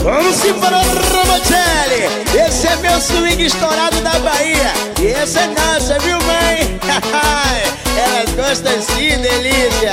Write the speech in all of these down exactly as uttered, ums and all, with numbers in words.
Vamos embora, Robotelli. Esse é meu swing estourado da Bahia. E esse é nossa, viu, mãe? Elas gostam sim, delícia.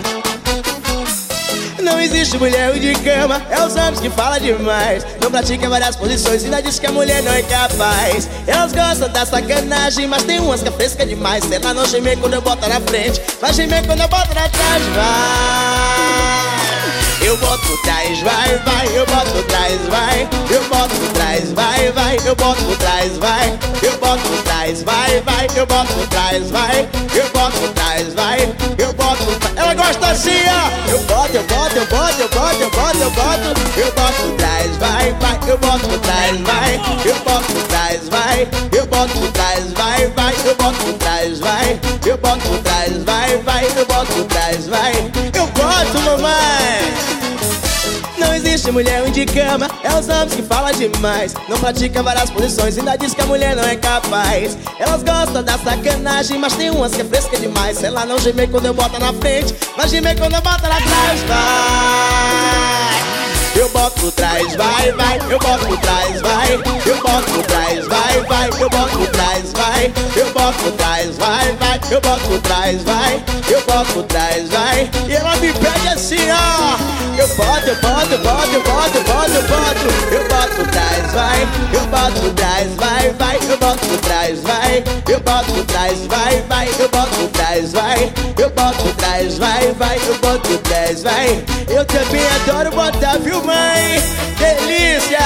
Não existe mulher de cama, é os homens que falam demais. Não pratica várias posições, ainda diz que a mulher não é capaz. Elas gostam da sacanagem, mas tem umas que é fresca demais. Se ela não gemer quando eu boto na frente, vai gemer quando eu boto na trás. Vai, eu boto por trás, vai, vai, eu boto por trás, vai. Eu boto por trás, vai, vai, eu boto por trás, vai. Eu boto por trás, vai, vai, eu boto por trás, vai. Eu boto por trás, vai, eu boto por trás. Ela gosta assim, ó. Eu boto, eu boto, eu boto, eu boto, eu boto, eu boto. Eu boto por trás, vai, vai, eu boto por trás, vai. Eu boto por trás, vai. Eu boto por trás, vai, vai. Eu boto por trás, vai. Eu boto por trás, vai, vai. Eu boto por trás, vai. Eu boto, mamãe. Não existe mulher ruim de cama, é os homens que falam demais. Não pratica várias posições, ainda diz que a mulher não é capaz. Elas gostam da sacanagem, mas tem umas que é fresca demais. Se ela não gemer quando eu boto na frente, vai gemer quando eu boto lá atrás. Vai, eu boto por trás, vai, vai. Eu boto por trás, vai. Eu boto por trás, vai, vai. Eu boto por trás, vai. Eu boto por trás, vai, vai. Eu boto por trás, vai. Eu boto por trás, vai. E ela me pede assim, ó. Eu boto, eu boto, eu boto, eu boto, eu boto, eu boto. Eu boto por trás, vai. Eu boto por trás, vai, vai. Eu boto por trás, vai. Eu boto por trás, vai, vai. Eu boto por trás, vai. Eu boto por trás, vai, vai. Eu boto por trás, vai. Eu também adoro botar, viu, mãe? Delícia!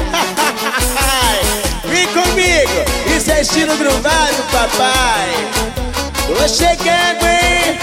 Vem comigo! Isso é estilo gruvado, papai. Tô chegando, hein?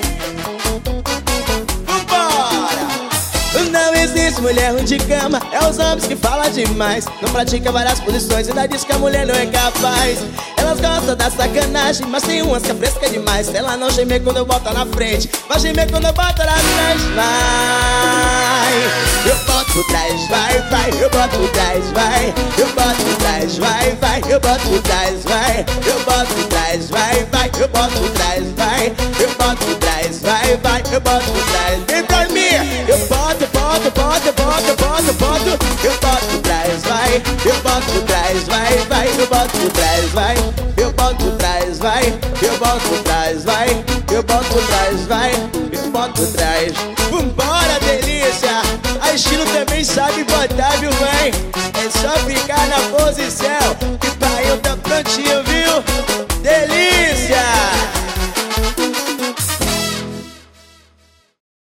Não existe mulher ruim de cama, é os homens que falam demais. Não pratica várias posições, ainda diz que a mulher não é capaz. Elas gostam da sacanagem, mas tem umas que é fresca demais. Se ela não gemer quando eu boto na frente, vai gemer quando eu boto lá atrás. Vai, eu boto por trás, vai, vai. Eu boto por trás, vai. Eu boto por trás, vai, vai. Eu boto por trás, vai. Eu boto por trás, vai, vai. Eu boto por trás, vai. Eu boto por trás, vai, vai. Eu boto por trás, vem pra mim. Eu boto, boto, boto, boto, boto, boto. Eu boto por trás, vai. Eu boto por trás, vai, vai. Eu boto por trás, vai. Eu boto por trás, vai. Eu boto por trás, vai. Eu boto por trás, vai. Eu boto por trás. Vambora, delícia! A estilo também sabe botar, viu, mãe? É só ficar na posição que pra eu tá prontinho,